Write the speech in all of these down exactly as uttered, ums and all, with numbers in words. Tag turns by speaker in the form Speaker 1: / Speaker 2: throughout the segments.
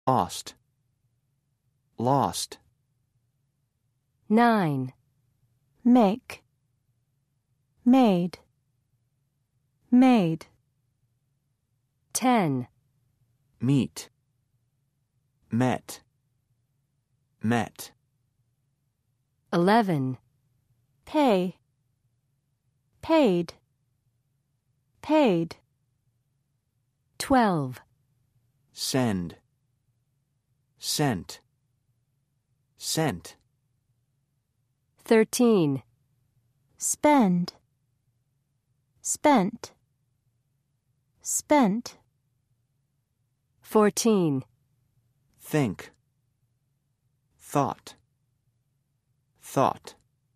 Speaker 1: lost, lost.
Speaker 2: Nine.
Speaker 3: Make, made, made.
Speaker 2: Ten.
Speaker 1: Meet, met, met.
Speaker 2: Eleven.
Speaker 3: Pay, paid, paid.
Speaker 2: Twelve.
Speaker 1: Send, sent, sent.
Speaker 2: Thirteen.
Speaker 3: Spend, spent, spent.
Speaker 2: Fourteen.
Speaker 1: Think, thought, thought.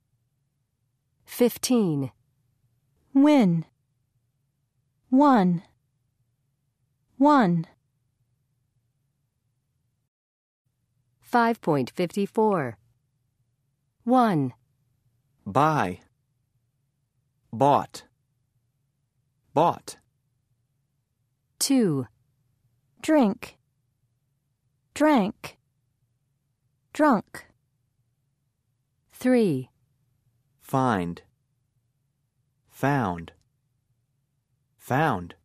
Speaker 2: Fifteen.
Speaker 3: Win, won, won.
Speaker 2: Five point fifty-four. One.
Speaker 1: Buy, bought, bought.
Speaker 2: Two.
Speaker 3: Drink, drank, drunk.
Speaker 2: Three.
Speaker 1: Find, found, found.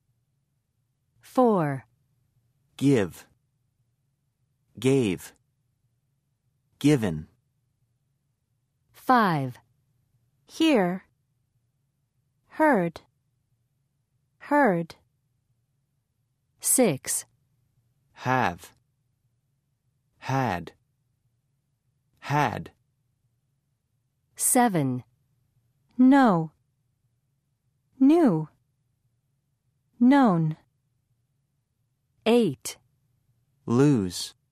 Speaker 2: Four.
Speaker 1: Give, gave, given.
Speaker 2: Five.
Speaker 3: Hear, heard, heard.
Speaker 2: Six.
Speaker 1: Have, had, had.
Speaker 2: Seven.
Speaker 3: Know, knew, known.
Speaker 2: Eight.
Speaker 1: Lose,